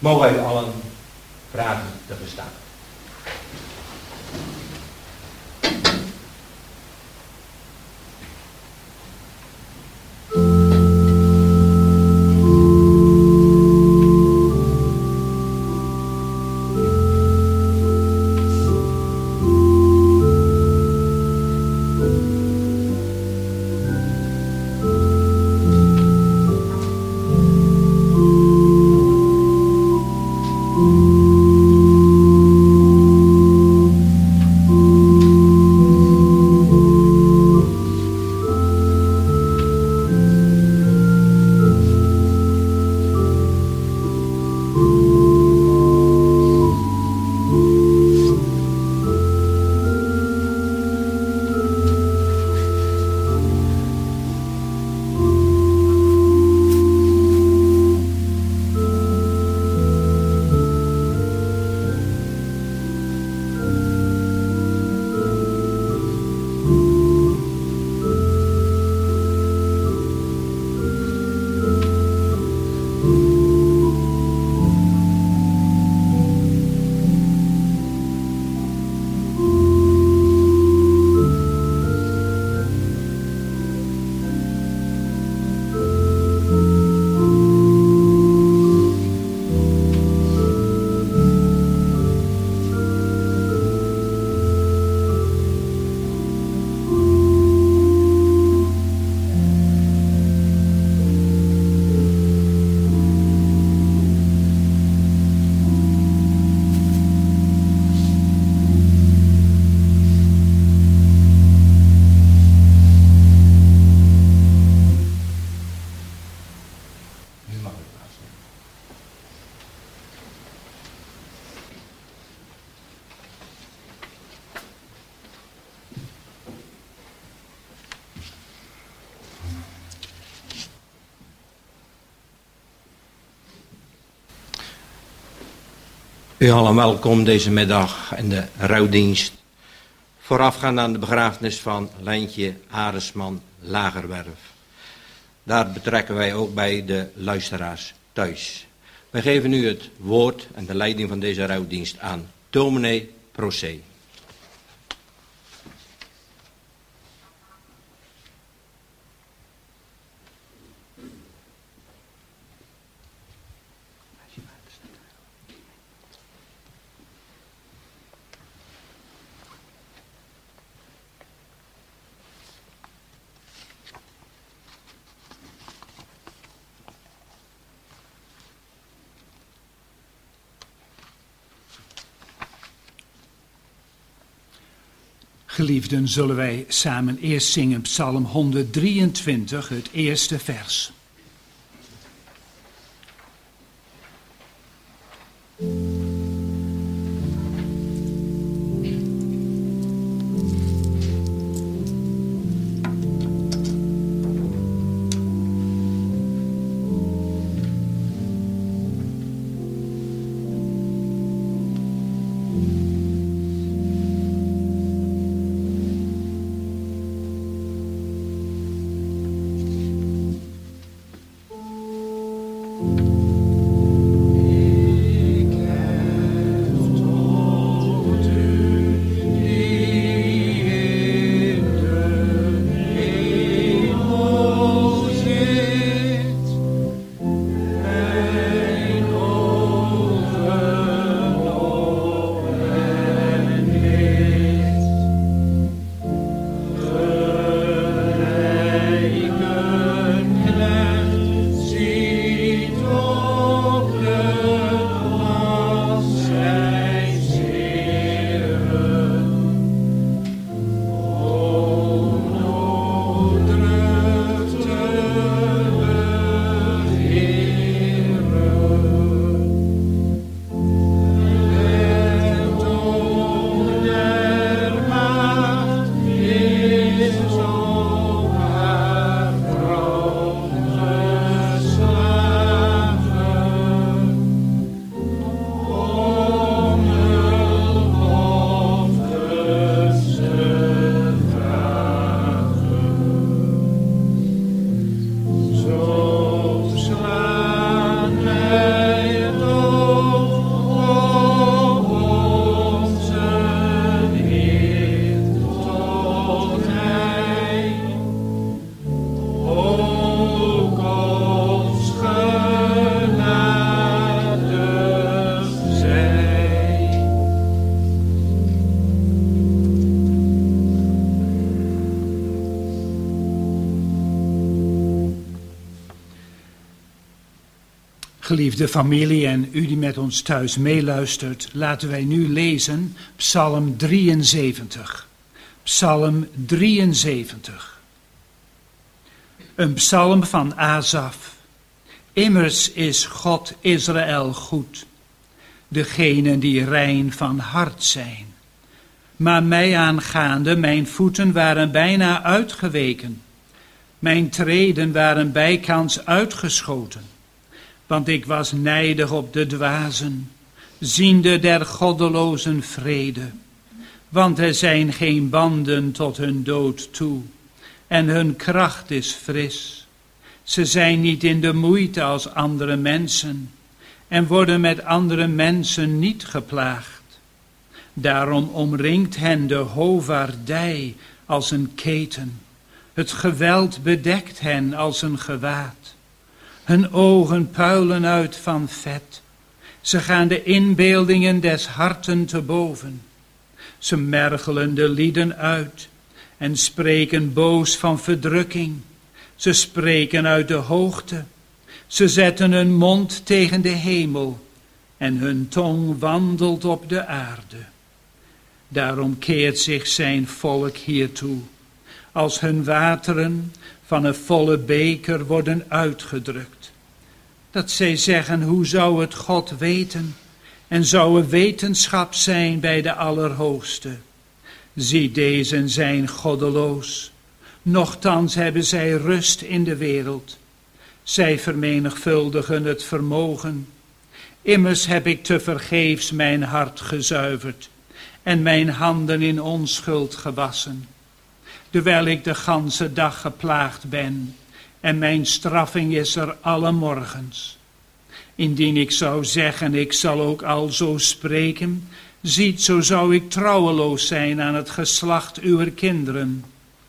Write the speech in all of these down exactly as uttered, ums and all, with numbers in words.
Mogen wij allen vragen te verstaan. U allen welkom deze middag in de rouwdienst. Voorafgaand aan de begrafenis van Lijntje Aresman Lagerwerf. Daar betrekken wij ook bij de luisteraars thuis. Wij geven nu het woord en de leiding van deze rouwdienst aan dominee Procé. Geliefden, zullen wij samen eerst zingen Psalm honderddrieëntwintig, het eerste vers. Ziet Geliefde familie en u die met ons thuis meeluistert, laten wij nu lezen Psalm drieënzeventig. Psalm drieënzeventig. Een psalm van Asaf. Immers is God Israël goed, degenen die rein van hart zijn. Maar mij aangaande, mijn voeten waren bijna uitgeweken. Mijn treden waren bijkans uitgeschoten. Want ik was nijdig op de dwazen, ziende der goddelozen vrede. Want er zijn geen banden tot hun dood toe, en hun kracht is fris. Ze zijn niet in de moeite als andere mensen, en worden met andere mensen niet geplaagd. Daarom omringt hen de hovaardij als een keten. Het geweld bedekt hen als een gewaad. Hun ogen puilen uit van vet. Ze gaan de inbeeldingen des harten te boven. Ze mergelen de lieden uit en spreken boos van verdrukking. Ze spreken uit de hoogte. Ze zetten hun mond tegen de hemel en hun tong wandelt op de aarde. Daarom keert zich zijn volk hiertoe, als hun wateren van een volle beker worden uitgedrukt. Dat zij zeggen, hoe zou het God weten? En zou er wetenschap zijn bij de Allerhoogste? Zie, deze zijn goddeloos. Nochtans hebben zij rust in de wereld. Zij vermenigvuldigen het vermogen. Immers heb ik tevergeefs mijn hart gezuiverd en mijn handen in onschuld gewassen. Terwijl ik de ganse dag geplaagd ben en mijn straffing is er alle morgens. Indien ik zou zeggen, ik zal ook al zo spreken, ziet, zo zou ik trouweloos zijn aan het geslacht uwer kinderen.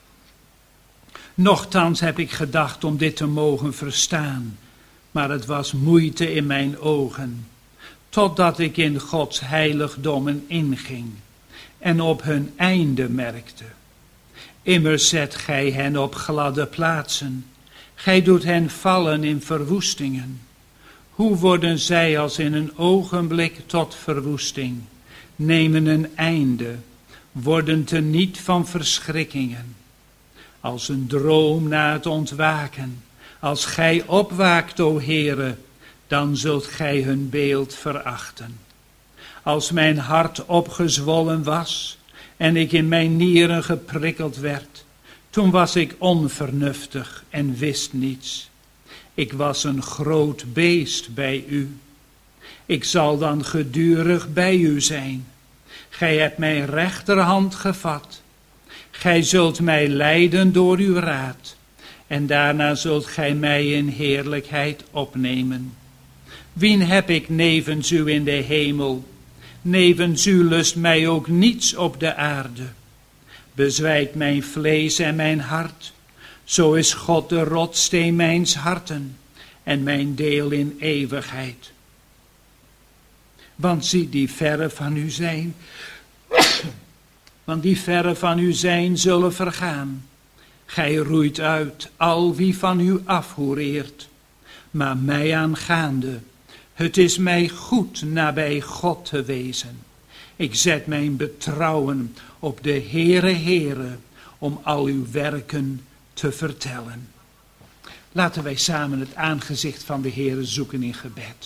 Nochtans heb ik gedacht om dit te mogen verstaan, maar het was moeite in mijn ogen, totdat ik in Gods heiligdommen inging en op hun einde merkte. Immers zet gij hen op gladde plaatsen, gij doet hen vallen in verwoestingen. Hoe worden zij als in een ogenblik tot verwoesting, nemen een einde, worden teniet van verschrikkingen. Als een droom na het ontwaken, als gij opwaakt, o Heere, dan zult gij hun beeld verachten. Als mijn hart opgezwollen was en ik in mijn nieren geprikkeld werd, toen was ik onvernuftig en wist niets. Ik was een groot beest bij u. Ik zal dan gedurig bij u zijn. Gij hebt mijn rechterhand gevat. Gij zult mij leiden door uw raad, en daarna zult gij mij in heerlijkheid opnemen. Wien heb ik nevens u in de hemel? Nevens u lust mij ook niets op de aarde. Bezwijkt mijn vlees en mijn hart, zo is God de rotsteen mijns harten en mijn deel in eeuwigheid. Want zie, die verre van u zijn, want die verre van u zijn zullen vergaan. Gij roeit uit al wie van u afhoereert, maar mij aangaande, het is mij goed nabij God te wezen. Ik zet mijn betrouwen op de Heere Heere, om al uw werken te vertellen. Laten wij samen het aangezicht van de Heere zoeken in gebed.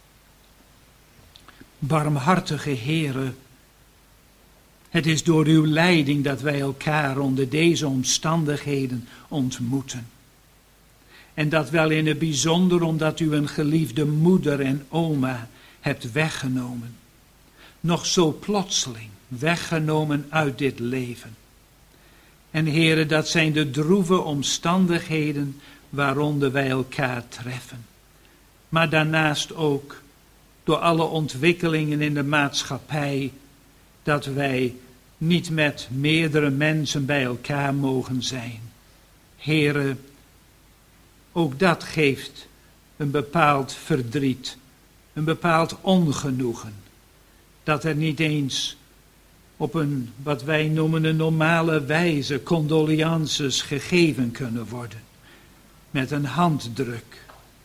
Barmhartige Heere, het is door uw leiding dat wij elkaar onder deze omstandigheden ontmoeten. En dat wel in het bijzonder omdat u een geliefde moeder en oma hebt weggenomen. Nog zo plotseling weggenomen uit dit leven. En Heere, dat zijn de droeve omstandigheden waaronder wij elkaar treffen. Maar daarnaast ook door alle ontwikkelingen in de maatschappij, dat wij niet met meerdere mensen bij elkaar mogen zijn. Heere, ook dat geeft een bepaald verdriet, een bepaald ongenoegen. Dat er niet eens op een, wat wij noemen een normale wijze, condolences gegeven kunnen worden. Met een handdruk.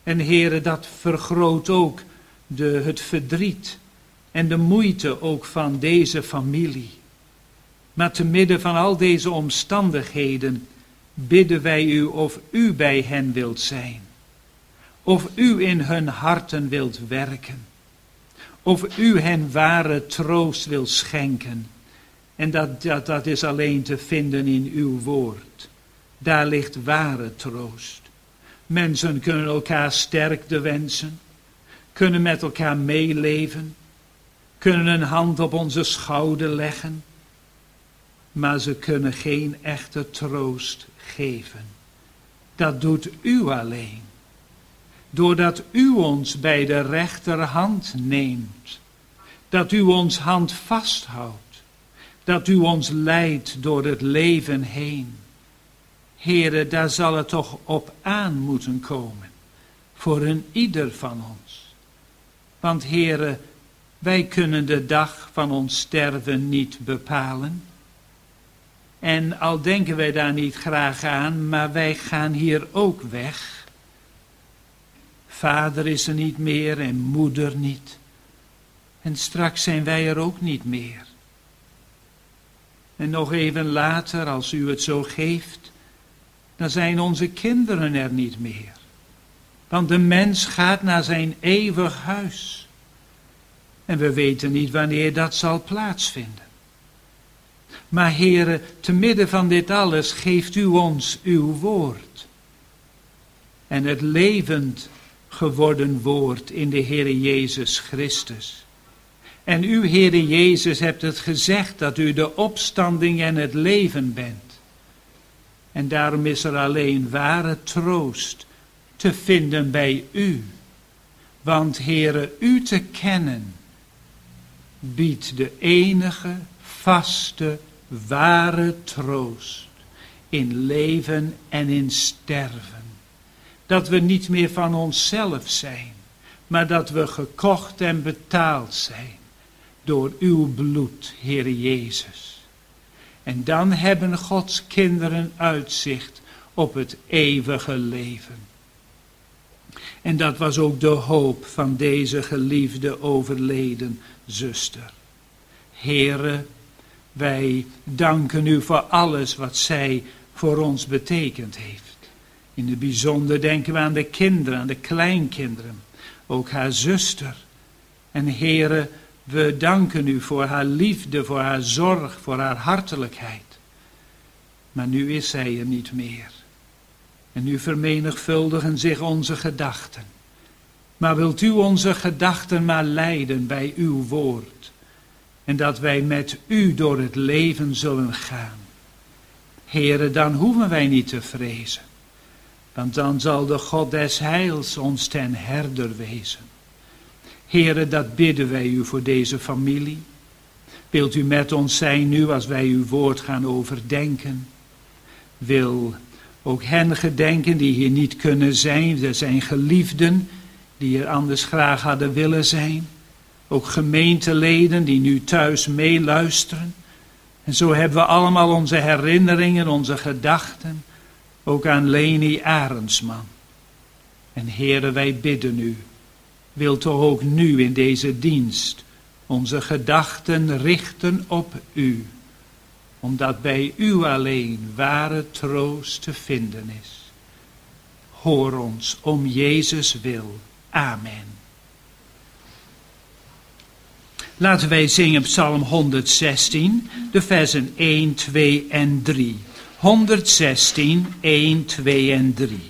En Heere, dat vergroot ook de, het verdriet en de moeite ook van deze familie. Maar te midden van al deze omstandigheden bidden wij u of u bij hen wilt zijn. Of u in hun harten wilt werken. Of u hen ware troost wilt schenken. En dat, dat, dat is alleen te vinden in uw woord. Daar ligt ware troost. Mensen kunnen elkaar sterkte wensen. Kunnen met elkaar meeleven. Kunnen een hand op onze schouder leggen. Maar ze kunnen geen echte troost geven. Dat doet u alleen. Doordat u ons bij de rechterhand neemt. Dat u ons hand vasthoudt. Dat u ons leidt door het leven heen. Heere, daar zal het toch op aan moeten komen. Voor een ieder van ons. Want Heere, wij kunnen de dag van ons sterven niet bepalen. En al denken wij daar niet graag aan, maar wij gaan hier ook weg. Vader is er niet meer en moeder niet. En straks zijn wij er ook niet meer. En nog even later, als u het zo geeft, dan zijn onze kinderen er niet meer. Want de mens gaat naar zijn eeuwig huis. En we weten niet wanneer dat zal plaatsvinden. Maar Heere, te midden van dit alles geeft u ons uw woord. En het levend geworden woord in de Heere Jezus Christus. En u, Heere Jezus, hebt het gezegd dat u de opstanding en het leven bent. En daarom is er alleen ware troost te vinden bij u. Want Heere, u te kennen biedt de enige, vaste, ware troost in leven en in sterven. Dat we niet meer van onszelf zijn, maar dat we gekocht en betaald zijn door uw bloed, Heere Jezus. En dan hebben Gods kinderen uitzicht op het eeuwige leven. En dat was ook de hoop van deze geliefde overleden zuster. Heere, wij danken u voor alles wat zij voor ons betekend heeft. In het bijzonder denken we aan de kinderen, aan de kleinkinderen. Ook haar zuster. En Heere, we danken u voor haar liefde, voor haar zorg, voor haar hartelijkheid. Maar nu is zij er niet meer. En nu vermenigvuldigen zich onze gedachten. Maar wilt u onze gedachten maar leiden bij uw woord. En dat wij met u door het leven zullen gaan. Heere, dan hoeven wij niet te vrezen. Want dan zal de God des heils ons ten herder wezen. Heere, dat bidden wij u voor deze familie. Wilt u met ons zijn nu als wij uw woord gaan overdenken. Wil ook hen gedenken die hier niet kunnen zijn. Er zijn geliefden die er anders graag hadden willen zijn. Ook gemeenteleden die nu thuis meeluisteren. En zo hebben we allemaal onze herinneringen, onze gedachten. Ook aan Leni Arendsman. En Heere, wij bidden u. Wil toch ook nu in deze dienst onze gedachten richten op u. Omdat bij u alleen ware troost te vinden is. Hoor ons om Jezus wil. Amen. Laten wij zingen Psalm honderdzestien, de versen één, twee en drie. honderdzestien, één, twee en drie.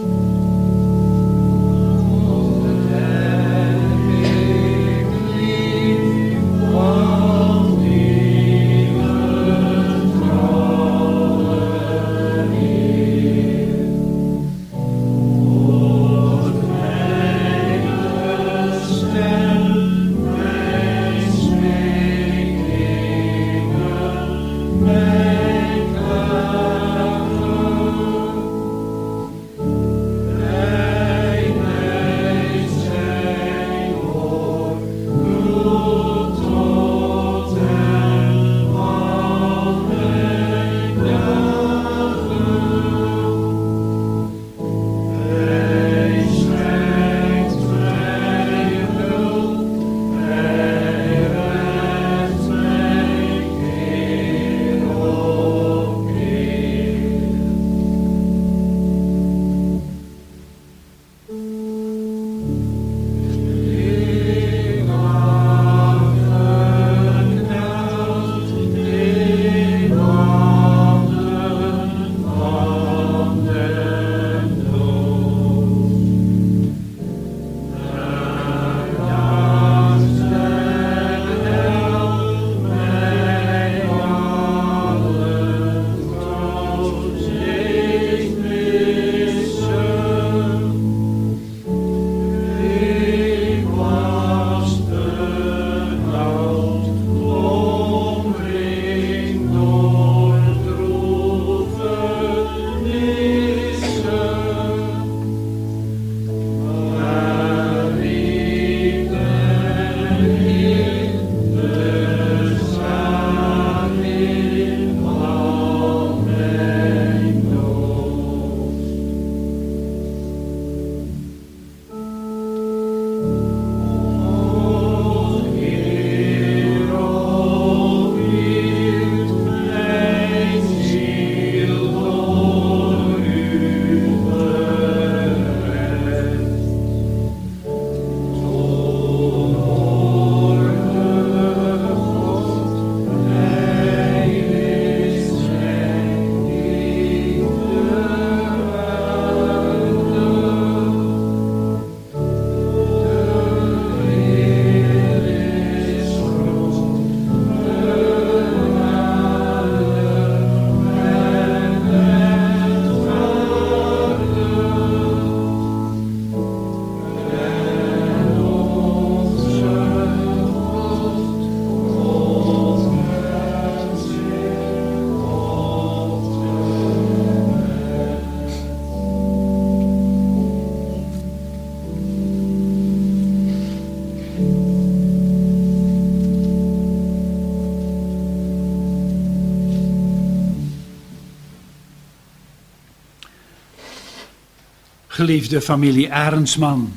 Geliefde familie Arendsman,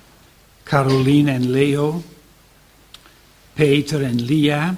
Carolien en Leo, Peter en Lia,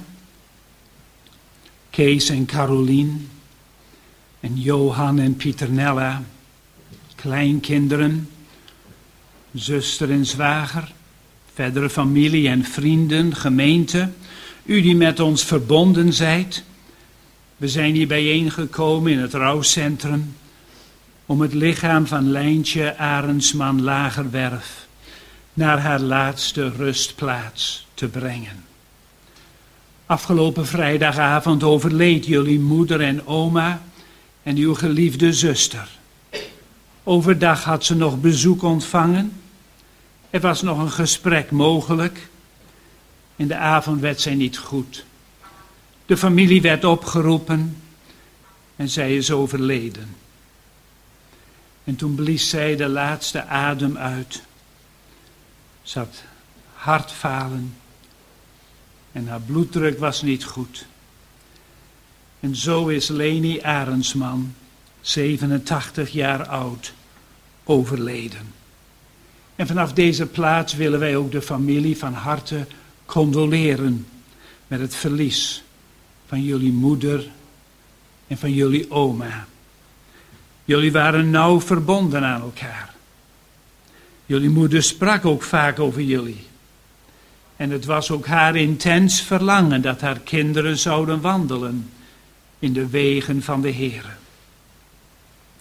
Kees en Carolien, en Johan en Pieternella, kleinkinderen, zuster en zwager, verdere familie en vrienden, gemeente, u die met ons verbonden zijt. We zijn hier bijeengekomen in het rouwcentrum om het lichaam van Lijntje Arendsman Lagerwerf naar haar laatste rustplaats te brengen. Afgelopen vrijdagavond overleed jullie moeder en oma en uw geliefde zuster. Overdag had ze nog bezoek ontvangen. Er was nog een gesprek mogelijk. In de avond werd zij niet goed. De familie werd opgeroepen en zij is overleden. En toen blies zij de laatste adem uit. Ze had hartfalen en haar bloeddruk was niet goed. En zo is Leni Arendsman, zevenentachtig jaar oud, overleden. En vanaf deze plaats willen wij ook de familie van harte condoleren met het verlies van jullie moeder en van jullie oma. Jullie waren nauw verbonden aan elkaar. Jullie moeder sprak ook vaak over jullie. En het was ook haar intens verlangen dat haar kinderen zouden wandelen in de wegen van de Heere.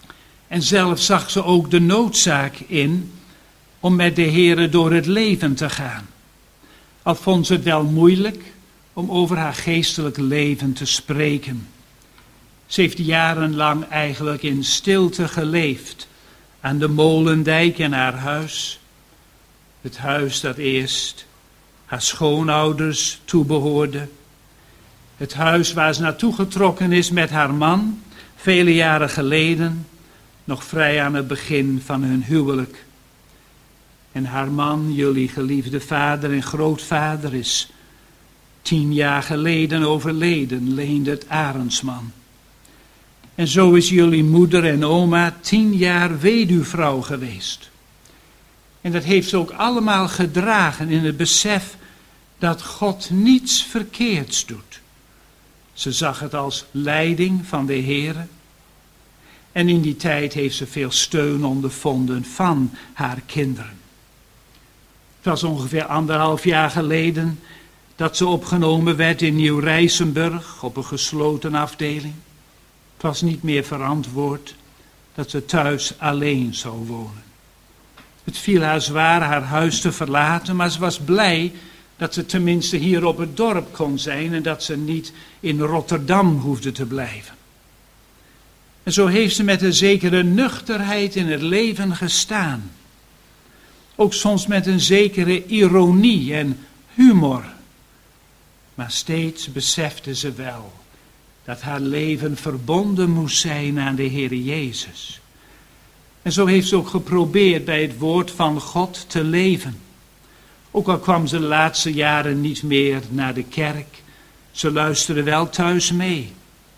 En zelf zag ze ook de noodzaak in om met de Heere door het leven te gaan. Al vond ze het wel moeilijk om over haar geestelijk leven te spreken. Ze heeft jarenlang eigenlijk in stilte geleefd aan de Molendijk in haar huis. Het huis dat eerst haar schoonouders toebehoorde. Het huis waar ze naartoe getrokken is met haar man, vele jaren geleden, nog vrij aan het begin van hun huwelijk. En haar man, jullie geliefde vader en grootvader, is tien jaar geleden overleden, Leendert Arendsman. En zo is jullie moeder en oma tien jaar weduwvrouw geweest. En dat heeft ze ook allemaal gedragen in het besef dat God niets verkeerds doet. Ze zag het als leiding van de Heere. En in die tijd heeft ze veel steun ondervonden van haar kinderen. Het was ongeveer anderhalf jaar geleden dat ze opgenomen werd in Nieuw-Rijsenburg op een gesloten afdeling. Het was niet meer verantwoord dat ze thuis alleen zou wonen. Het viel haar zwaar haar huis te verlaten, maar ze was blij dat ze tenminste hier op het dorp kon zijn en dat ze niet in Rotterdam hoefde te blijven. En zo heeft ze met een zekere nuchterheid in het leven gestaan. Ook soms met een zekere ironie en humor. Maar steeds besefte ze wel dat haar leven verbonden moest zijn aan de Heere Jezus. En zo heeft ze ook geprobeerd bij het woord van God te leven. Ook al kwam ze de laatste jaren niet meer naar de kerk, ze luisterde wel thuis mee.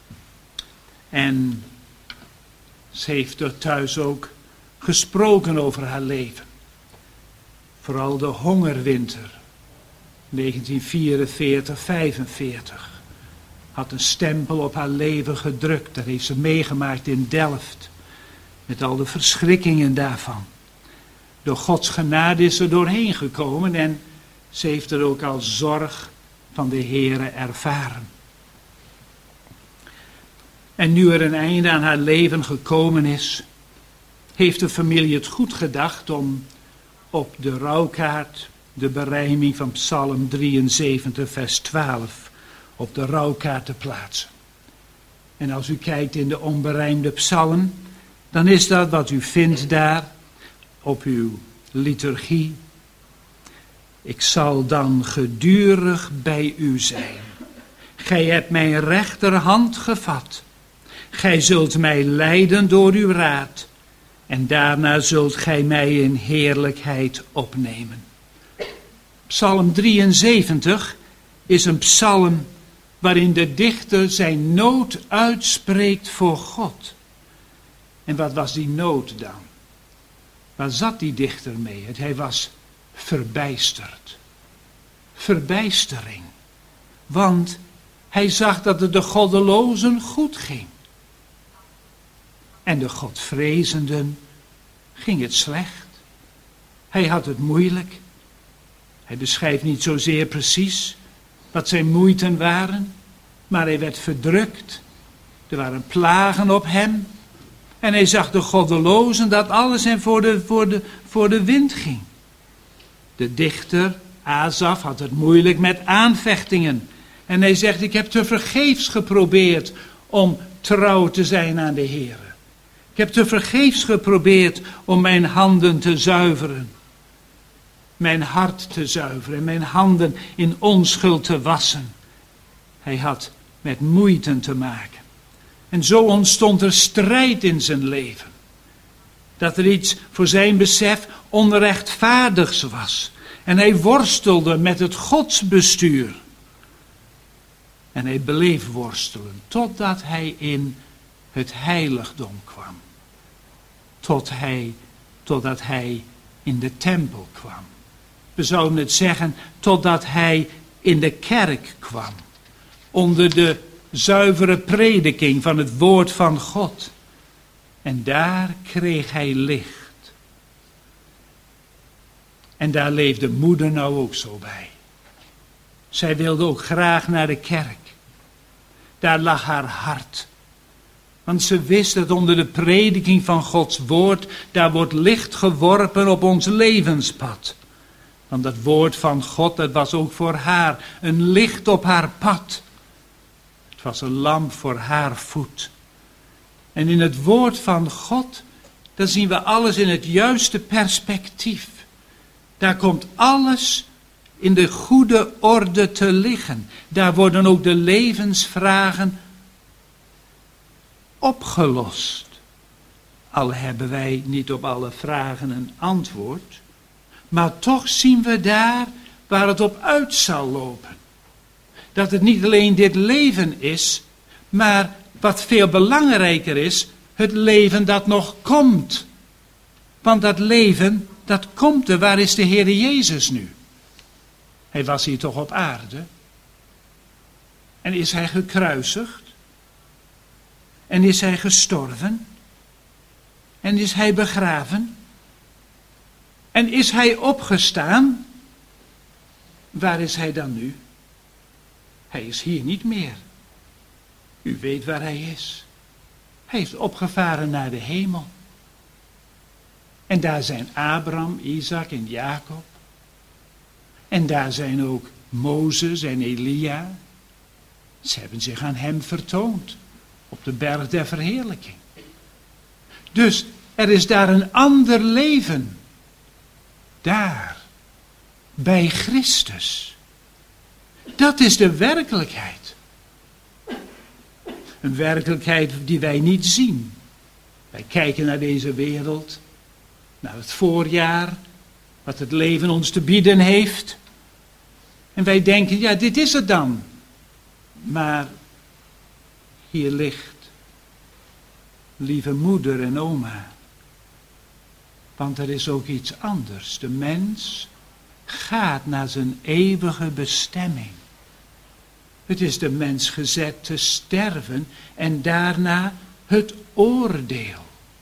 En ze heeft er thuis ook gesproken over haar leven. Vooral de hongerwinter, negentien vierenveertig vijfenveertig, had een stempel op haar leven gedrukt. Dat heeft ze meegemaakt in Delft, met al de verschrikkingen daarvan. Door Gods genade is ze doorheen gekomen en ze heeft er ook al zorg van de Heere ervaren. En nu er een einde aan haar leven gekomen is, heeft de familie het goed gedacht om op de rouwkaart de berijming van Psalm drieënzeventig vers twaalf op de rouwkaart te plaatsen. En als u kijkt in de onberijmde psalm, dan is dat wat u vindt daar op uw liturgie. Ik zal dan gedurig bij u zijn. Gij hebt mijn rechterhand gevat. Gij zult mij leiden door uw raad. En daarna zult gij mij in heerlijkheid opnemen. Psalm drieënzeventig is een psalm waarin de dichter zijn nood uitspreekt voor God. En wat was die nood dan? Waar zat die dichter mee? Hij was verbijsterd. Verbijstering. Want hij zag dat het de goddelozen goed ging. En de godvrezenden ging het slecht. Hij had het moeilijk. Hij beschrijft niet zozeer precies wat zijn moeiten waren, maar hij werd verdrukt. Er waren plagen op hem. En hij zag de goddelozen dat alles hem voor de, voor de, voor de wind ging. De dichter, Asaf, had het moeilijk met aanvechtingen. En hij zegt, ik heb tevergeefs geprobeerd om trouw te zijn aan de Heer. Ik heb tevergeefs geprobeerd om mijn handen te zuiveren. Mijn hart te zuiveren, mijn handen in onschuld te wassen. Hij had met moeite te maken. En zo ontstond er strijd in zijn leven. Dat er iets voor zijn besef onrechtvaardigs was. En hij worstelde met het godsbestuur. En hij bleef worstelen totdat hij in het heiligdom kwam. Tot hij, totdat hij in de tempel kwam. We zouden het zeggen, totdat hij in de kerk kwam. Onder de zuivere prediking van het woord van God. En daar kreeg hij licht. En daar leefde moeder nou ook zo bij. Zij wilde ook graag naar de kerk. Daar lag haar hart. Want ze wist dat onder de prediking van Gods woord, daar wordt licht geworpen op ons levenspad. Want dat woord van God, dat was ook voor haar een licht op haar pad. Het was een lamp voor haar voet. En in het woord van God, dan zien we alles in het juiste perspectief. Daar komt alles in de goede orde te liggen. Daar worden ook de levensvragen opgelost. Al hebben wij niet op alle vragen een antwoord. Maar toch zien we daar waar het op uit zal lopen. Dat het niet alleen dit leven is, maar wat veel belangrijker is, het leven dat nog komt. Want dat leven, dat komt er. Waar is de Heer Jezus nu? Hij was hier toch op aarde? En is hij gekruisigd? En is hij gestorven? En is hij begraven? En is hij opgestaan? Waar is hij dan nu? Hij is hier niet meer. U weet waar hij is. Hij is opgevaren naar de hemel. En daar zijn Abraham, Isaac en Jacob. En daar zijn ook Mozes en Elia. Ze hebben zich aan hem vertoond op de berg der verheerlijking. Dus er is daar een ander leven. Daar, bij Christus. Dat is de werkelijkheid. Een werkelijkheid die wij niet zien. Wij kijken naar deze wereld, naar het voorjaar, wat het leven ons te bieden heeft. En wij denken, ja, dit is het dan. Maar hier ligt, lieve moeder en oma. Want er is ook iets anders. De mens gaat naar zijn eeuwige bestemming. Het is de mens gezet te sterven en daarna het oordeel.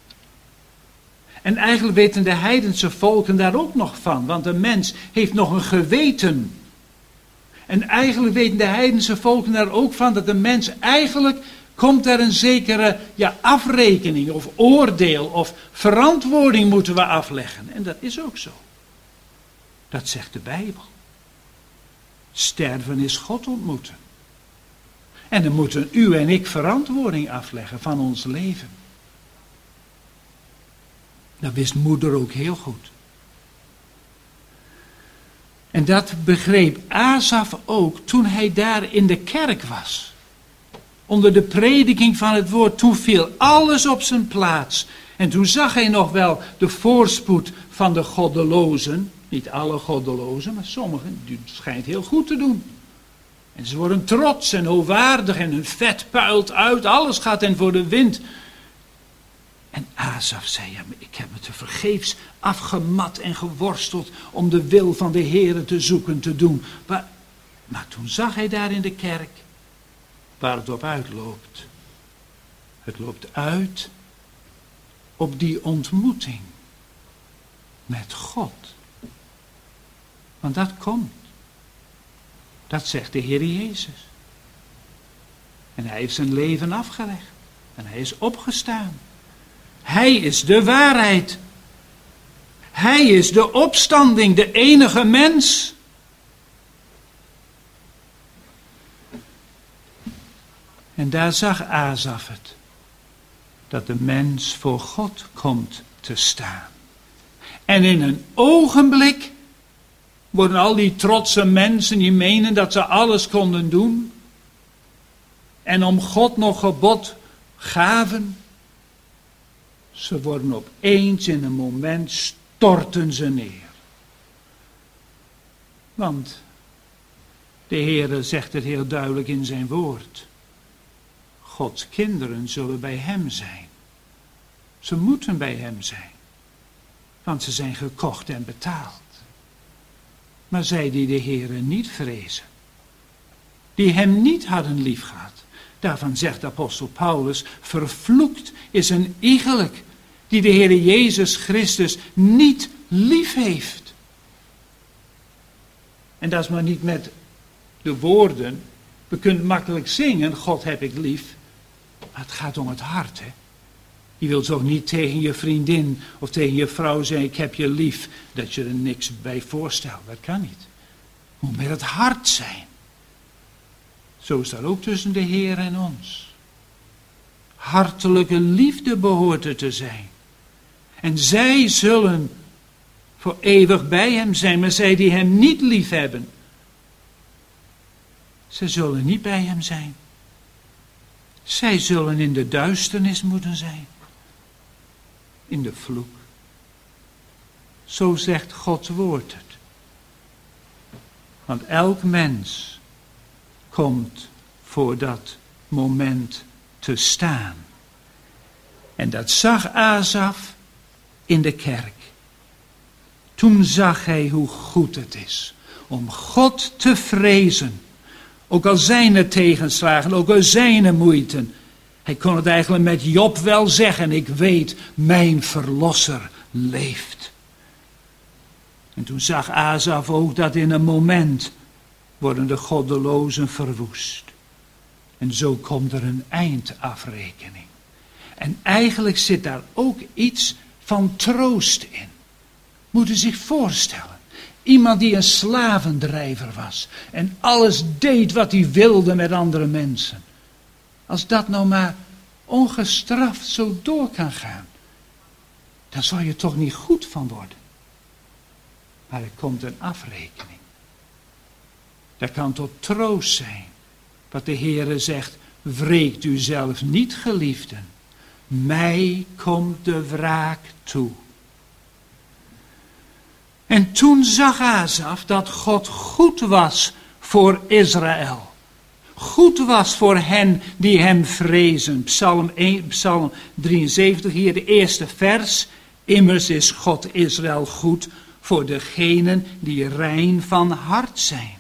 En eigenlijk weten de heidense volken daar ook nog van, want de mens heeft nog een geweten. En eigenlijk weten de heidense volken daar ook van dat de mens eigenlijk komt er een zekere ja, afrekening of oordeel of verantwoording moeten we afleggen. En dat is ook zo. Dat zegt de Bijbel. Sterven is God ontmoeten. En dan moeten u en ik verantwoording afleggen van ons leven. Dat wist moeder ook heel goed. En dat begreep Asaf ook toen hij daar in de kerk was. Onder de prediking van het woord, toen viel alles op zijn plaats. En toen zag hij nog wel de voorspoed van de goddelozen. Niet alle goddelozen, maar sommigen. Die schijnt heel goed te doen. En ze worden trots en hoogwaardig en hun vet puilt uit. Alles gaat hen voor de wind. En Asaf zei, ja, ik heb me te vergeefs afgemat en geworsteld om de wil van de Heere te zoeken te doen. Maar, maar toen zag hij daar in de kerk waar het op uitloopt. Het loopt uit op die ontmoeting met God. Want dat komt. Dat zegt de Heer Jezus. En hij heeft zijn leven afgelegd. En hij is opgestaan. Hij is de waarheid. Hij is de opstanding, de enige mens. En daar zag Asaf het. Dat de mens voor God komt te staan. En in een ogenblik worden al die trotse mensen die menen dat ze alles konden doen. En om God nog gebod gaven. Ze worden opeens in een moment storten ze neer. Want de Heere zegt het heel duidelijk in zijn woord. Gods kinderen zullen bij hem zijn. Ze moeten bij hem zijn. Want ze zijn gekocht en betaald. Maar zij die de Heere niet vrezen. Die hem niet hadden liefgehad. Daarvan zegt de apostel Paulus, vervloekt is een iegelijk die de Heere Jezus Christus niet lief heeft. En dat is maar niet met de woorden. We kunnen makkelijk zingen, God heb ik lief. Maar het gaat om het hart, hè. Je wilt toch niet tegen je vriendin of tegen je vrouw zeggen, ik heb je lief, dat je er niks bij voorstelt. Dat kan niet. Het moet met het hart zijn. Zo is dat ook tussen de Heer en ons. Hartelijke liefde behoort er te zijn. En zij zullen voor eeuwig bij hem zijn, maar zij die hem niet lief hebben, ze zullen niet bij hem zijn. Zij zullen in de duisternis moeten zijn. In de vloek. Zo zegt Gods woord het. Want elk mens komt voor dat moment te staan. En dat zag Asaf in de kerk. Toen zag hij hoe goed het is om God te vrezen. Ook al zijn er tegenslagen, ook al zijn er moeiten. Hij kon het eigenlijk met Job wel zeggen. Ik weet, mijn verlosser leeft. En toen zag Asaf ook dat in een moment worden de goddelozen verwoest. En zo komt er een eindafrekening. En eigenlijk zit daar ook iets van troost in. Moet u zich voorstellen. Iemand die een slavendrijver was. En alles deed wat hij wilde met andere mensen. Als dat nou maar ongestraft zo door kan gaan. Dan zal je toch niet goed van worden. Maar er komt een afrekening. Dat kan tot troost zijn. Wat de Heere zegt. Wreekt u zelf niet, geliefden. Mij komt de wraak toe. En toen zag Asaf dat God goed was voor Israël. Goed was voor hen die hem vrezen. Psalm, één, Psalm drieënzeventig, hier de eerste vers. Immers is God Israël goed voor degenen die rein van hart zijn.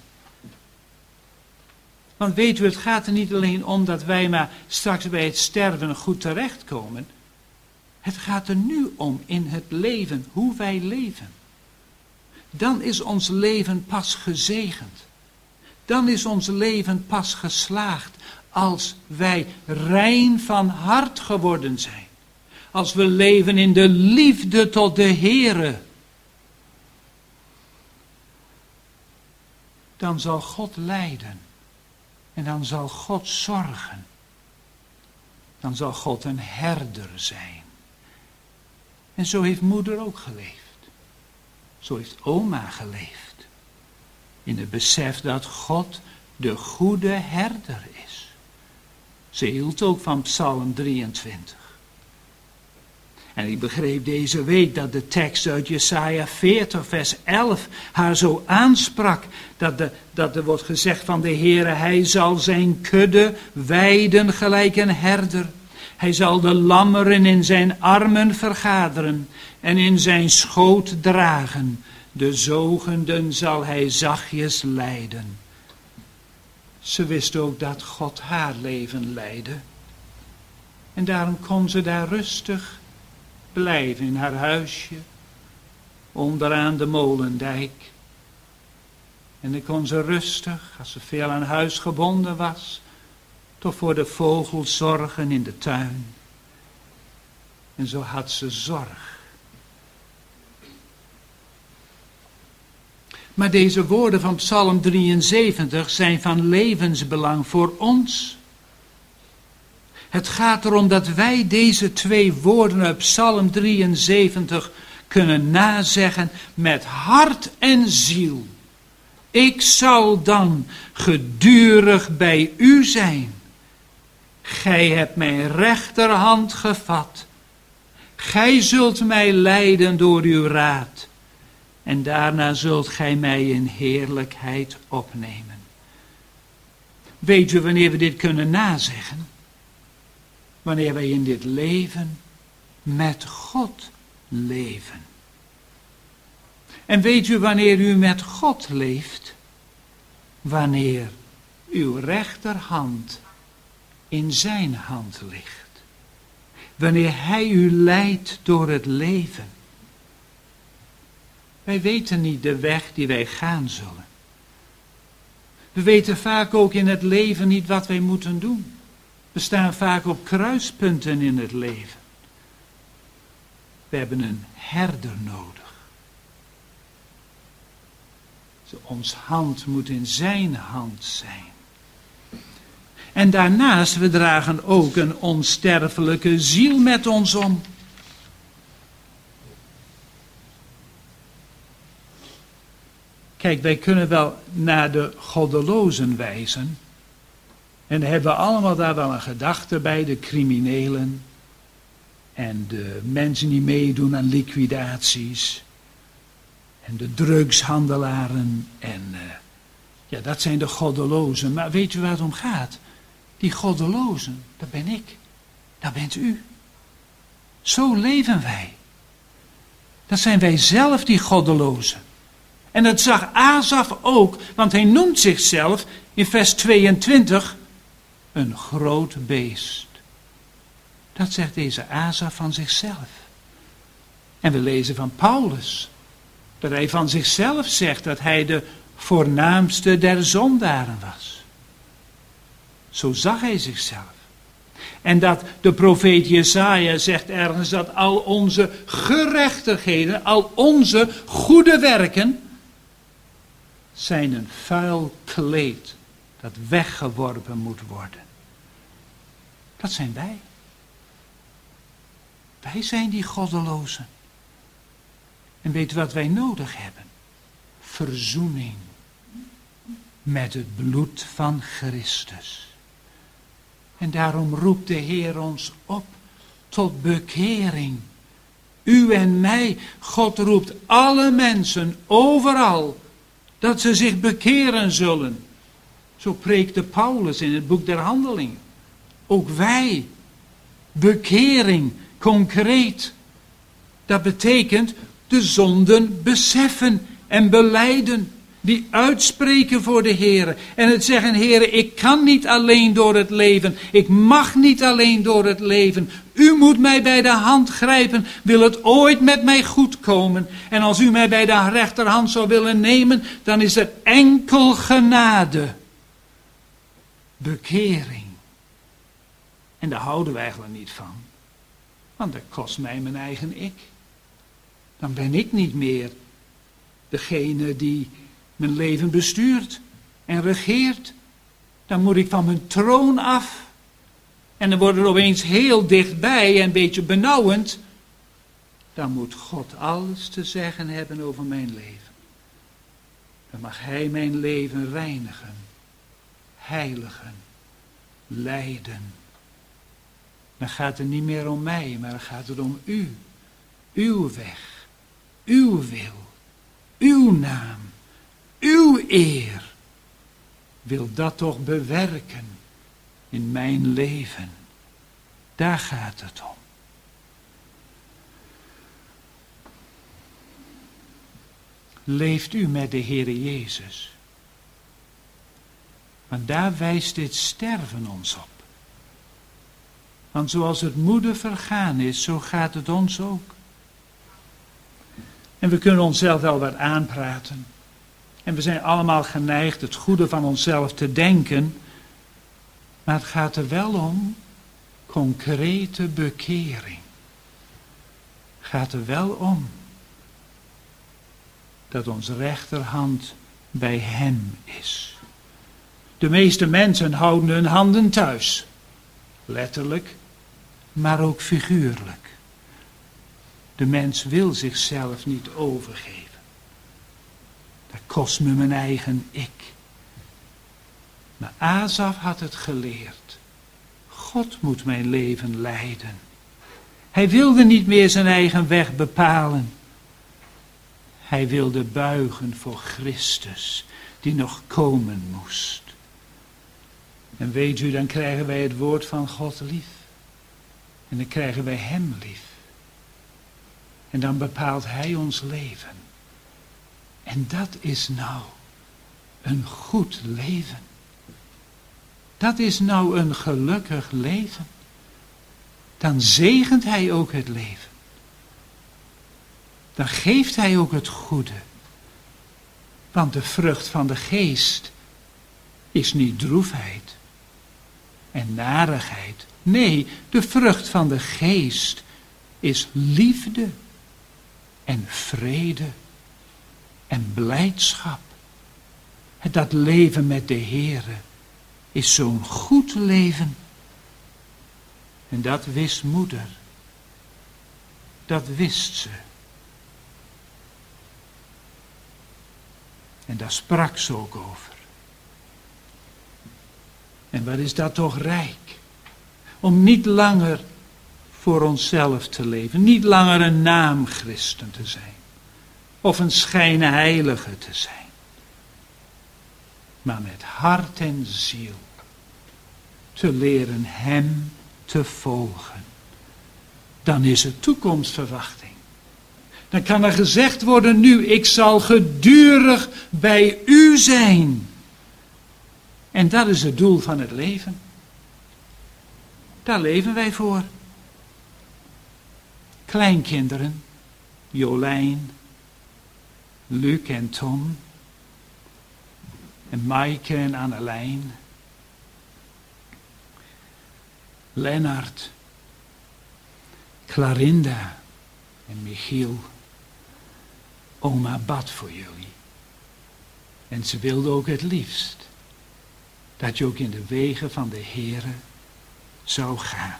Want weet u, het gaat er niet alleen om dat wij maar straks bij het sterven goed terechtkomen. Het gaat er nu om in het leven, hoe wij leven. Dan is ons leven pas gezegend. Dan is ons leven pas geslaagd als wij rein van hart geworden zijn. Als we leven in de liefde tot de Heere. Dan zal God leiden. En dan zal God zorgen. Dan zal God een herder zijn. En zo heeft moeder ook geleefd. Zo heeft oma geleefd. In het besef dat God de goede herder is. Ze hield ook van Psalm drieëntwintig. En ik begreep deze week dat de tekst uit Jesaja veertig vers elf haar zo aansprak. Dat, de, dat er wordt gezegd van de Heere, hij zal zijn kudde weiden gelijk een herder. Hij zal de lammeren in zijn armen vergaderen en in zijn schoot dragen. De zogenden zal hij zachtjes leiden. Ze wist ook dat God haar leven leidde. En daarom kon ze daar rustig blijven in haar huisje, onderaan de molendijk. En dan kon ze rustig, als ze veel aan huis gebonden was, toch voor de vogels zorgen in de tuin. En zo had ze zorg. Maar deze woorden van Psalm drieënzeventig zijn van levensbelang voor ons. Het gaat erom dat wij deze twee woorden uit Psalm drieënzeventig kunnen nazeggen met hart en ziel. Ik zal dan gedurig bij u zijn. Gij hebt mijn rechterhand gevat. Gij zult mij leiden door uw raad. En daarna zult gij mij in heerlijkheid opnemen. Weet u wanneer we dit kunnen nazeggen? Wanneer wij in dit leven met God leven. En weet u wanneer u met God leeft? Wanneer uw rechterhand in zijn hand ligt. Wanneer hij u leidt door het leven. Wij weten niet de weg die wij gaan zullen. We weten vaak ook in het leven niet wat wij moeten doen. We staan vaak op kruispunten in het leven. We hebben een herder nodig. Ons hand moet in zijn hand zijn. En daarnaast, we dragen ook een onsterfelijke ziel met ons om. Kijk, wij kunnen wel naar de goddelozen wijzen. En hebben we allemaal daar wel een gedachte bij, de criminelen. En de mensen die meedoen aan liquidaties. En de drugshandelaren. En uh, ja, dat zijn de goddelozen. Maar weet u waar het om gaat? Die goddelozen, dat ben ik. Dat bent u. Zo leven wij. Dat zijn wij zelf, die goddelozen. En dat zag Asaf ook, want hij noemt zichzelf in vers tweeëntwintig een groot beest. Dat zegt deze Asaf van zichzelf. En we lezen van Paulus, dat hij van zichzelf zegt dat hij de voornaamste der zondaren was. Zo zag hij zichzelf. En dat de profeet Jesaja zegt ergens dat al onze gerechtigheden, al onze goede werken, zijn een vuil kleed dat weggeworpen moet worden. Dat zijn wij. Wij zijn die goddelozen. En weet u wat wij nodig hebben? Verzoening met het bloed van Christus. En daarom roept de Heer ons op tot bekering. U en mij, God roept alle mensen overal dat ze zich bekeren zullen. Zo preekte Paulus in het boek der Handelingen. Ook wij, bekering, concreet. Dat betekent de zonden beseffen en belijden. Die uitspreken voor de Heere. En het zeggen, Heere, ik kan niet alleen door het leven. Ik mag niet alleen door het leven. U moet mij bij de hand grijpen. Wil het ooit met mij goed komen? En als u mij bij de rechterhand zou willen nemen, dan is er enkel genade. Bekering. En daar houden we eigenlijk niet van. Want dat kost mij mijn eigen ik. Dan ben ik niet meer degene die mijn leven bestuurt en regeert. Dan moet ik van mijn troon af. En dan wordt het opeens heel dichtbij en een beetje benauwend. Dan moet God alles te zeggen hebben over mijn leven. Dan mag Hij mijn leven reinigen, heiligen, leiden. Dan gaat het niet meer om mij, maar dan gaat het om u. Uw weg, uw wil, uw naam. Uw eer wil dat toch bewerken in mijn leven. Daar gaat het om. Leeft u met de Heere Jezus? Want daar wijst dit sterven ons op. Want zoals het moede vergaan is, zo gaat het ons ook. En we kunnen onszelf wel wat aanpraten. En we zijn allemaal geneigd het goede van onszelf te denken. Maar het gaat er wel om concrete bekering. Het gaat er wel om dat onze rechterhand bij Hem is. De meeste mensen houden hun handen thuis. Letterlijk, maar ook figuurlijk. De mens wil zichzelf niet overgeven. Dat kost me mijn eigen ik. Maar Asaf had het geleerd. God moet mijn leven leiden. Hij wilde niet meer zijn eigen weg bepalen. Hij wilde buigen voor Christus, die nog komen moest. En weet u, dan krijgen wij het woord van God lief. En dan krijgen wij Hem lief. En dan bepaalt Hij ons leven. En dat is nou een goed leven. Dat is nou een gelukkig leven. Dan zegent Hij ook het leven. Dan geeft Hij ook het goede. Want de vrucht van de geest is niet droefheid. en narigheid. Nee, de vrucht van de geest is liefde en vrede en blijdschap. Dat leven met de Heere is zo'n goed leven. En dat wist moeder. Dat wist ze. En daar sprak ze ook over. En wat is dat toch rijk? Om niet langer voor onszelf te leven. Niet langer een naamchristen te zijn. Of een schijnheilige te zijn. Maar met hart en ziel te leren hem te volgen. Dan is het toekomstverwachting. Dan kan er gezegd worden nu, ik zal gedurig bij u zijn. En dat is het doel van het leven. Daar leven wij voor. Kleinkinderen, Jolijn, Luc en Tom, en Maaike en Annelijn, Lennart, Clarinda en Michiel. Oma bad voor jullie. En ze wilde ook het liefst dat je ook in de wegen van de Heere zou gaan.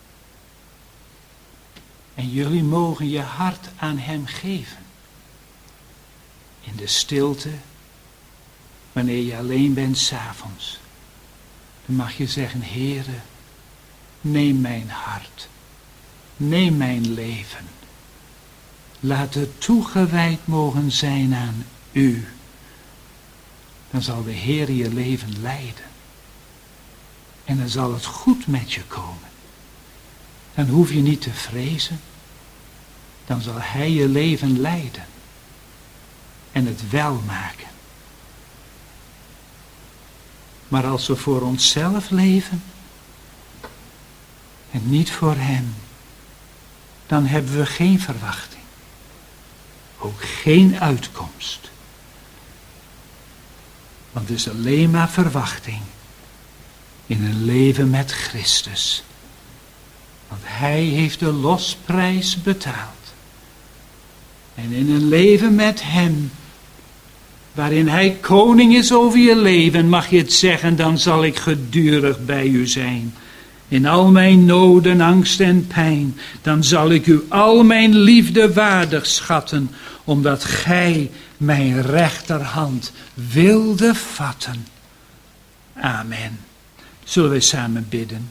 En jullie mogen je hart aan hem geven. In de stilte, wanneer je alleen bent 's avonds. Dan mag je zeggen, Heere, neem mijn hart. Neem mijn leven. Laat het toegewijd mogen zijn aan u. Dan zal de Heer je leven leiden. En dan zal het goed met je komen. Dan hoef je niet te vrezen. Dan zal hij je leven leiden. En het wel maken. Maar als we voor onszelf leven. En niet voor hem. Dan hebben we geen verwachting. Ook geen uitkomst. Want het is alleen maar verwachting. In een leven met Christus. Want hij heeft de losprijs betaald. En in een leven met hem. Waarin hij koning is over je leven. Mag je het zeggen, dan zal ik gedurig bij u zijn. In al mijn noden, angst en pijn. Dan zal ik u al mijn liefde waardig schatten. Omdat gij mijn rechterhand wilde vatten. Amen. Zullen wij samen bidden.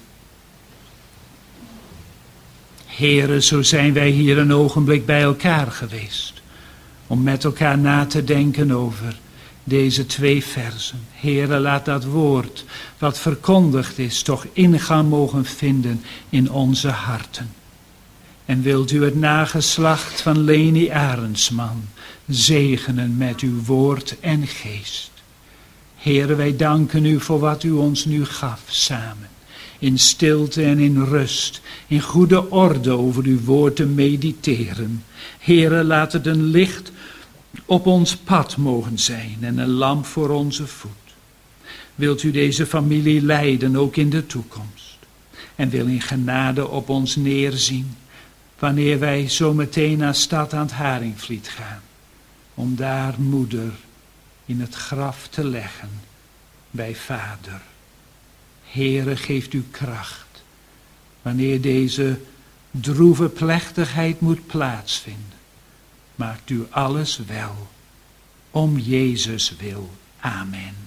Heere, zo zijn wij hier een ogenblik bij elkaar geweest. Om met elkaar na te denken over deze twee versen. Heere, laat dat woord wat verkondigd is toch ingang mogen vinden in onze harten. En wilt u het nageslacht van Leni Arendsman zegenen met uw woord en geest. Heere, wij danken u voor wat u ons nu gaf samen. In stilte en in rust, in goede orde over uw woord te mediteren. Heere, laat het een licht op ons pad mogen zijn en een lamp voor onze voet. Wilt u deze familie leiden ook in de toekomst. En wil in genade op ons neerzien, wanneer wij zo meteen naar stad aan het Haringvliet gaan. Om daar moeder in het graf te leggen bij vader. Heere, geeft u kracht, wanneer deze droeve plechtigheid moet plaatsvinden. Maakt u alles wel, om Jezus wil. Amen.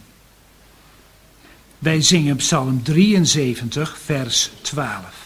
Wij zingen Psalm drieënzeventig, vers twaalf.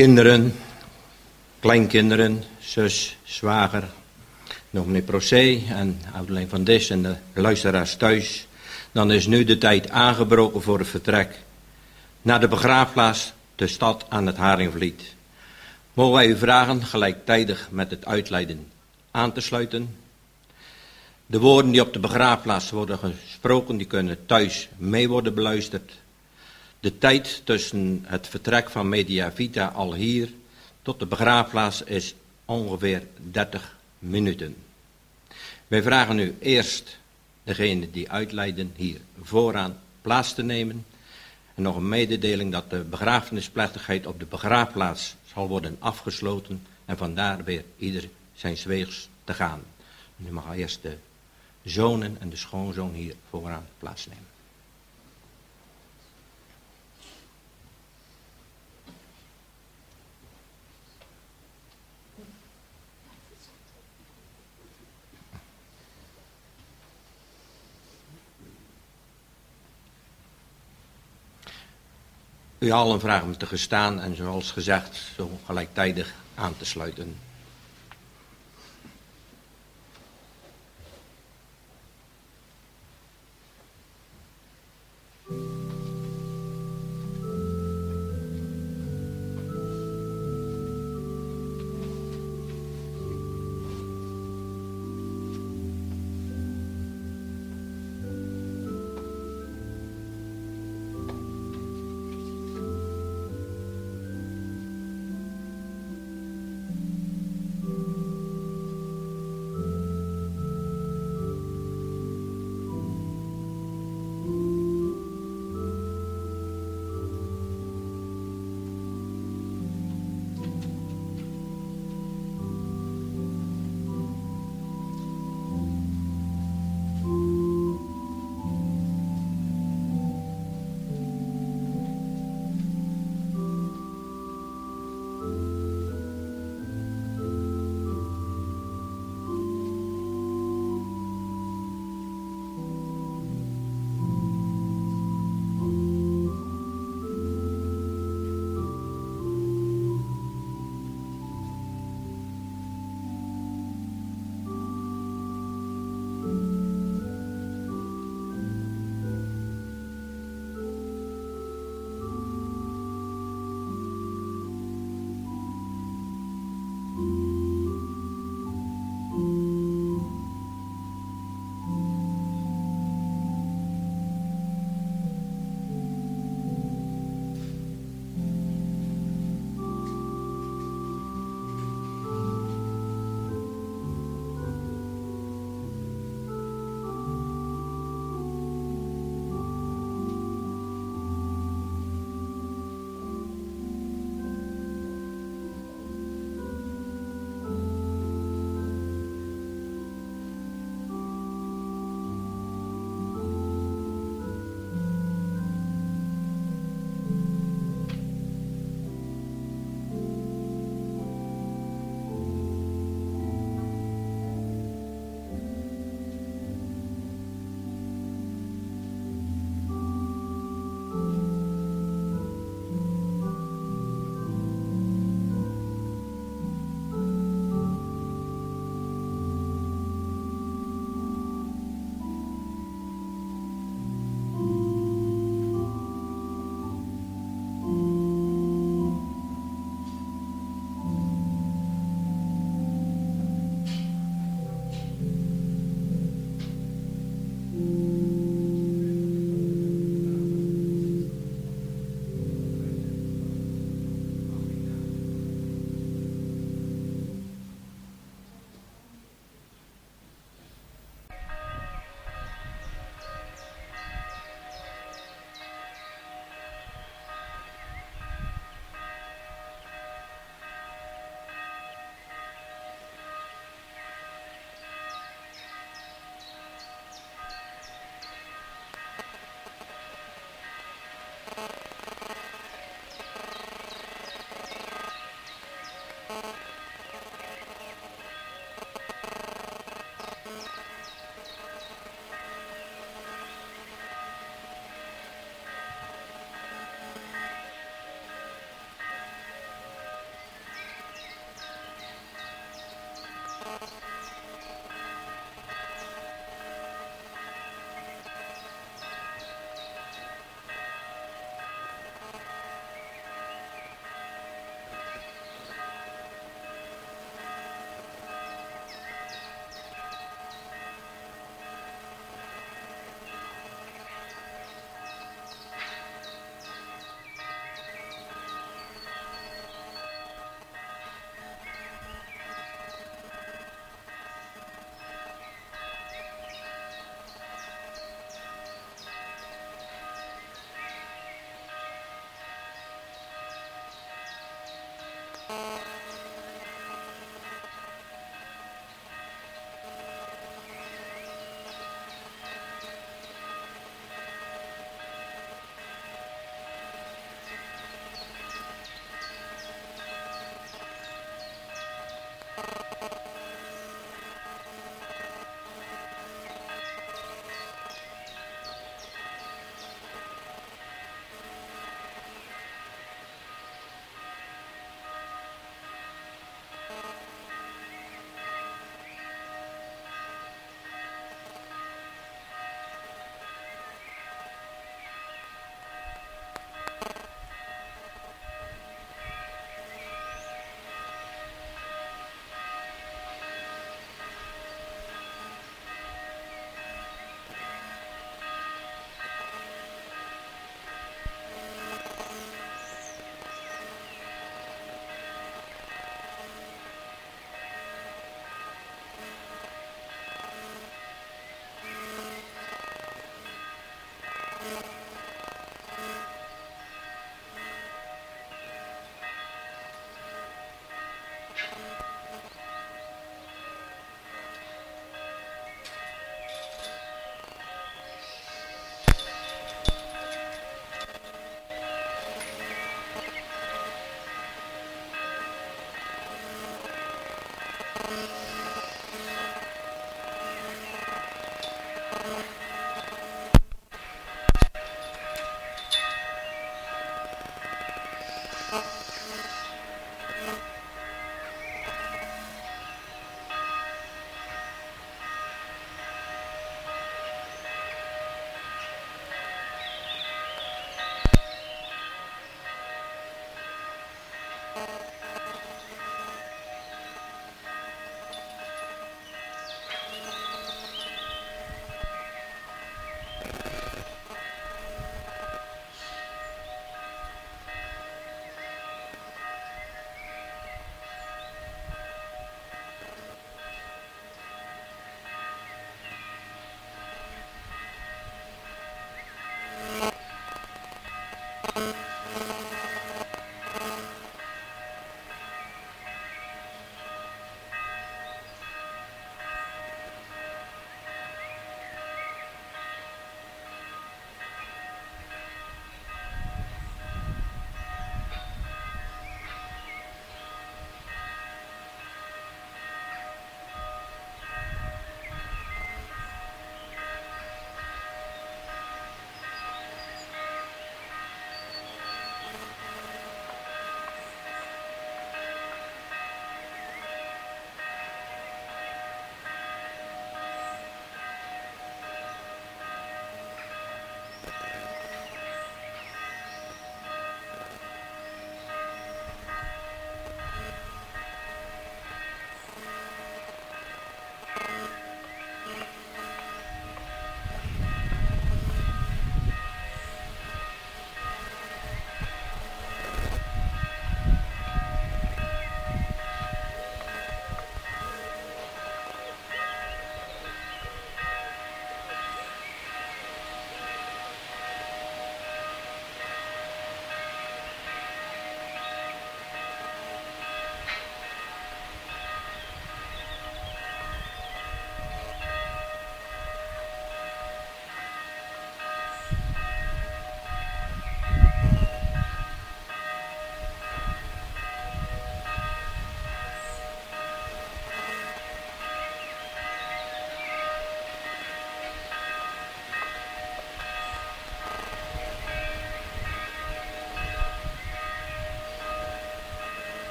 kinderen, kleinkinderen, zus, zwager, dominee Procé en Ouderleen van Dis en de luisteraars thuis. Dan is nu de tijd aangebroken voor het vertrek naar de begraafplaats, de stad aan het Haringvliet. Mogen wij u vragen gelijktijdig met het uitleiden aan te sluiten. De woorden die op de begraafplaats worden gesproken, die kunnen thuis mee worden beluisterd. De tijd tussen het vertrek van Media Vita al hier tot de begraafplaats is ongeveer dertig minuten. Wij vragen u eerst degene die uitleiden hier vooraan plaats te nemen. En nog een mededeling dat de begrafenisplechtigheid op de begraafplaats zal worden afgesloten en vandaar weer ieder zijn weegs te gaan. Nu mag eerst de zonen en de schoonzoon hier vooraan plaatsnemen. U allen vragen me te gestaan en zoals gezegd zo gelijktijdig aan te sluiten.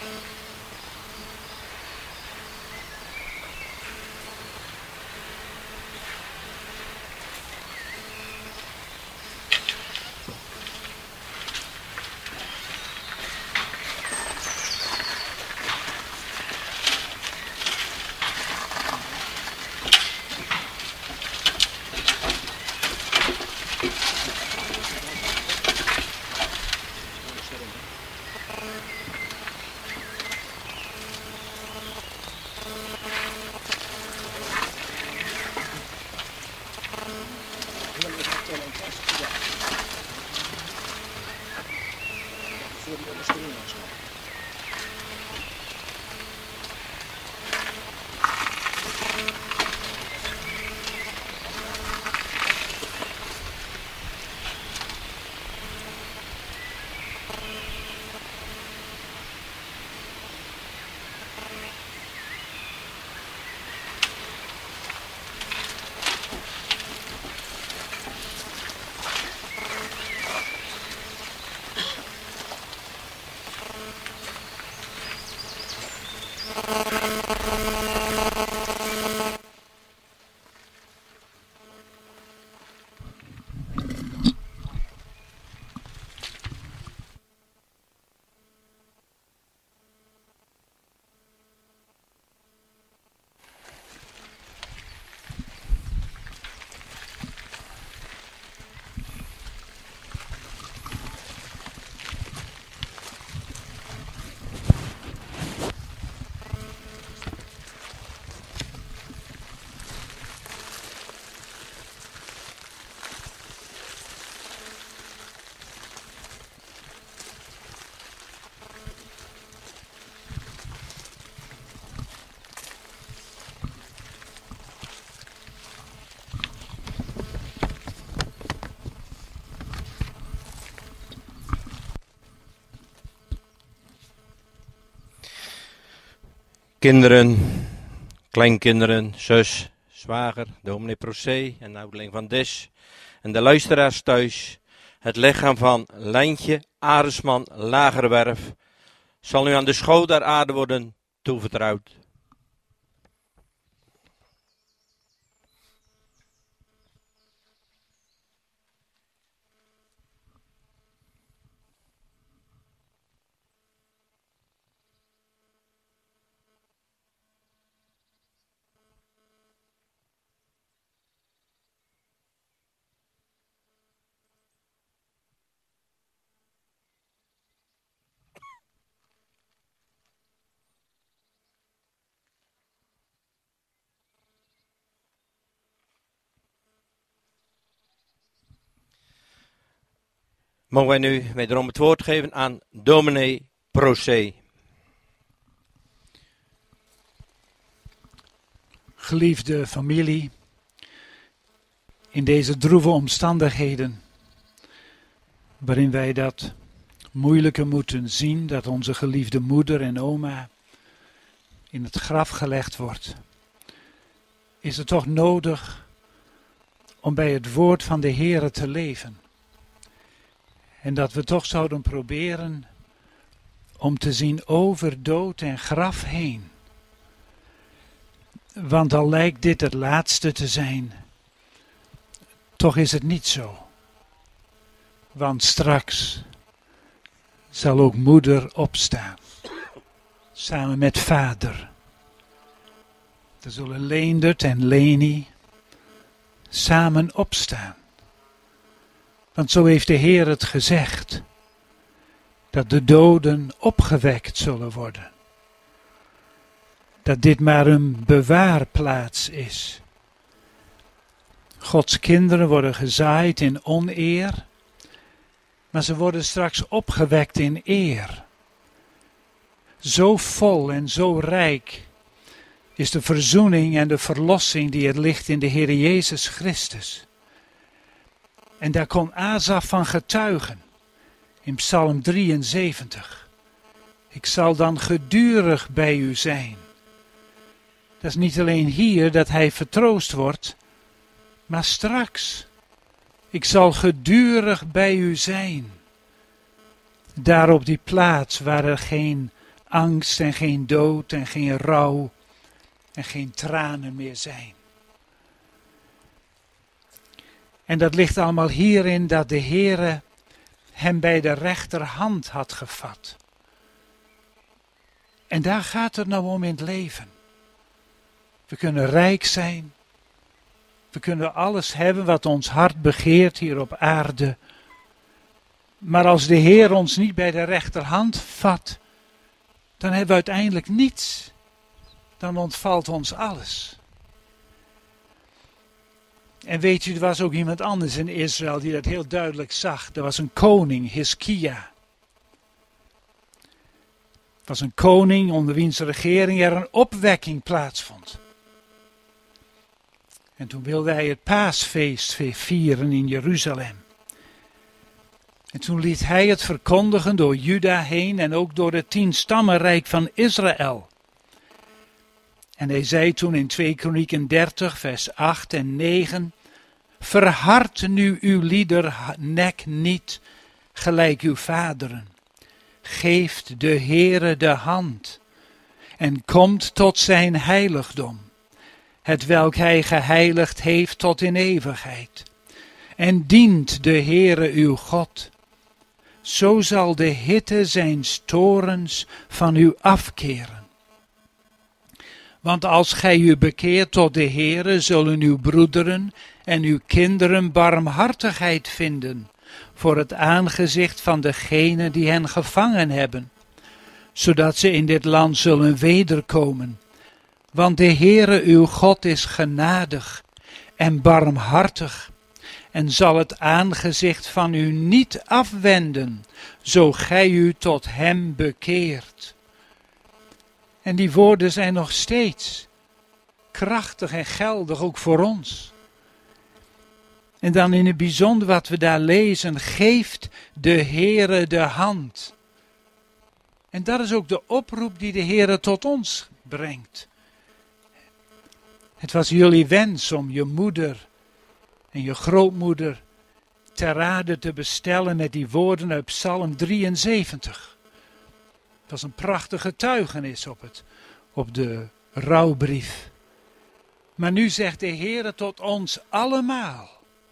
Kinderen, kleinkinderen, zus, zwager, dominee Procé en ouderling van Des en de luisteraars thuis. Het lichaam van Lijntje Aresman Lagerwerf zal nu aan de schoot der aarde worden toevertrouwd. Mogen wij nu wederom het woord geven aan dominee Procé. Geliefde familie, in deze droeve omstandigheden, waarin wij dat moeilijke moeten zien, dat onze geliefde moeder en oma in het graf gelegd wordt, is het toch nodig om bij het woord van de Heere te leven. En dat we toch zouden proberen om te zien over dood en graf heen. Want al lijkt dit het laatste te zijn, toch is het niet zo. Want straks zal ook moeder opstaan, samen met vader. Er zullen Leendert en Leni samen opstaan. Want zo heeft de Heer het gezegd, dat de doden opgewekt zullen worden. Dat dit maar een bewaarplaats is. Gods kinderen worden gezaaid in oneer, maar ze worden straks opgewekt in eer. Zo vol en zo rijk is de verzoening en de verlossing die er ligt in de Heer Jezus Christus. En daar kon Asaf van getuigen in Psalm drieënzeventig. Ik zal dan gedurig bij u zijn. Dat is niet alleen hier dat hij vertroost wordt, maar straks. Ik zal gedurig bij u zijn. Daar op die plaats waar er geen angst en geen dood en geen rouw en geen tranen meer zijn. En dat ligt allemaal hierin dat de Heere hem bij de rechterhand had gevat. En daar gaat het nou om in het leven. We kunnen rijk zijn. We kunnen alles hebben wat ons hart begeert hier op aarde. Maar als de Heer ons niet bij de rechterhand vat, dan hebben we uiteindelijk niets. Dan ontvalt ons alles. En weet u, er was ook iemand anders in Israël die dat heel duidelijk zag. Er was een koning, Hiskia. Het was een koning onder wiens regering er een opwekking plaatsvond. En toen wilde hij het paasfeest vieren in Jeruzalem. En toen liet hij het verkondigen door Juda heen en ook door het tienstammenrijk van Israël. En hij zei toen in twee Kronieken dertig vers acht en negen. Verhard nu uw liedernek niet, gelijk uw vaderen. Geeft de Heere de hand en komt tot zijn heiligdom, hetwelk hij geheiligd heeft tot in eeuwigheid. En dient de Heere uw God. Zo zal de hitte zijn torens van u afkeren. Want als gij u bekeert tot de Heere, zullen uw broederen en uw kinderen barmhartigheid vinden voor het aangezicht van degenen die hen gevangen hebben, zodat ze in dit land zullen wederkomen. Want de Heere uw God is genadig en barmhartig en zal het aangezicht van u niet afwenden, zo gij u tot hem bekeert. En die woorden zijn nog steeds krachtig en geldig, ook voor ons. En dan in het bijzonder wat we daar lezen, geeft de Heere de hand. En dat is ook de oproep die de Heere tot ons brengt. Het was jullie wens om je moeder en je grootmoeder ter rade te bestellen met die woorden uit Psalm drieënzeventig. Het was een prachtige getuigenis op, het, op de rouwbrief. Maar nu zegt de Heere tot ons allemaal.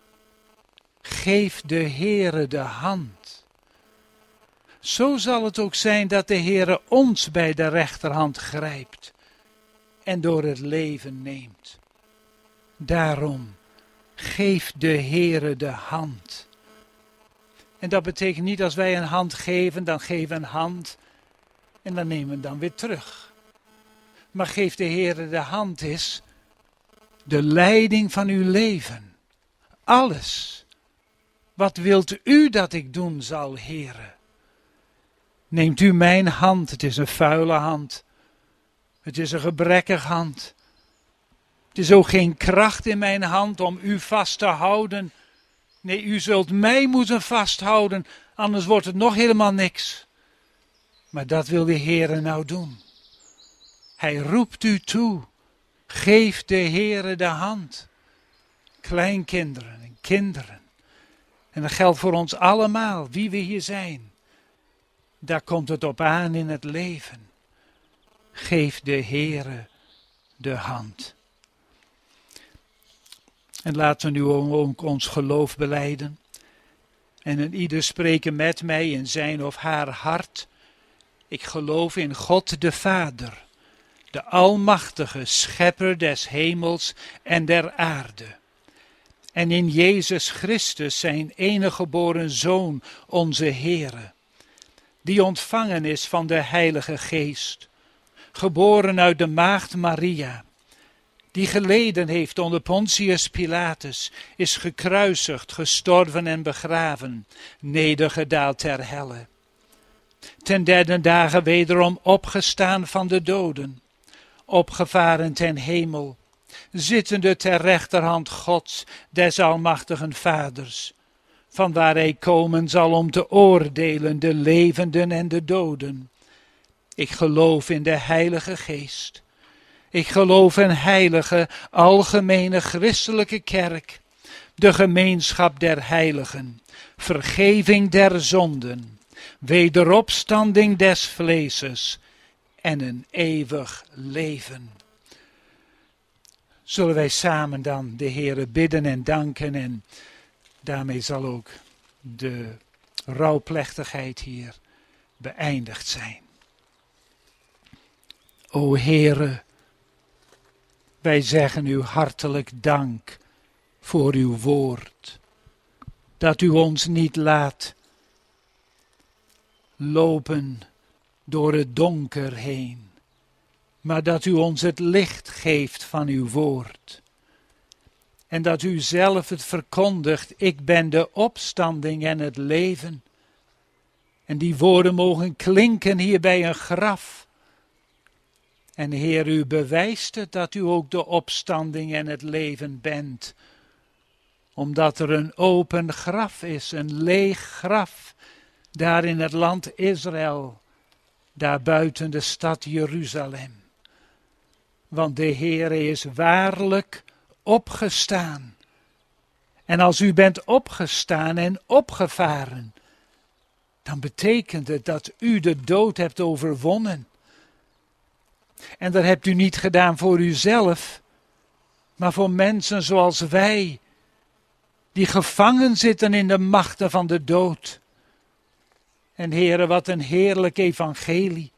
Geef de Heere de hand. Zo zal het ook zijn dat de Heere ons bij de rechterhand grijpt en door het leven neemt. Daarom, geef de Heere de hand. En dat betekent niet als wij een hand geven, dan geven we een hand en dan nemen we hem dan weer terug. Maar geef de Heere de hand is de leiding van uw leven. Alles. Wat wilt u dat ik doen zal, Heere? Neemt u mijn hand, het is een vuile hand. Het is een gebrekkig hand. Het is ook geen kracht in mijn hand om u vast te houden. Nee, u zult mij moeten vasthouden, anders wordt het nog helemaal niks. Maar dat wil de Heere nou doen. Hij roept u toe. Geef de Heere de hand. Kleinkinderen en kinderen. En dat geldt voor ons allemaal, wie we hier zijn. Daar komt het op aan in het leven. Geef de Heere de hand. En laten we nu ook ons geloof belijden. En een ieder spreken met mij in zijn of haar hart. Ik geloof in God de Vader, de almachtige schepper des hemels en der aarde. En in Jezus Christus, zijn enige geboren Zoon, onze Heere, die ontvangen is van de Heilige Geest, geboren uit de maagd Maria, die geleden heeft onder Pontius Pilatus, is gekruisigd, gestorven en begraven, nedergedaald ter helle. Ten derde dagen wederom opgestaan van de doden, opgevaren ten hemel, zittende ter rechterhand Gods, des almachtigen Vaders, vanwaar hij komen zal om te oordelen de levenden en de doden. Ik geloof in de Heilige Geest. Ik geloof in heilige, algemene christelijke kerk, de gemeenschap der heiligen, vergeving der zonden, wederopstanding des vleeses en een eeuwig leven. Zullen wij samen dan de Heere bidden en danken en daarmee zal ook de rouwplechtigheid hier beëindigd zijn. O Heere, wij zeggen u hartelijk dank voor uw woord, dat u ons niet laat lopen door het donker heen, maar dat u ons het licht geeft van uw woord. En dat u zelf het verkondigt, ik ben de opstanding en het leven. En die woorden mogen klinken hier bij een graf. En Heer, u bewijst het dat u ook de opstanding en het leven bent. Omdat er een open graf is, een leeg graf, daar in het land Israël, daar buiten de stad Jeruzalem. Want de Heer is waarlijk opgestaan. En als u bent opgestaan en opgevaren, dan betekent het dat u de dood hebt overwonnen. En dat hebt u niet gedaan voor uzelf, maar voor mensen zoals wij, die gevangen zitten in de machten van de dood. En Heere, wat een heerlijk evangelie.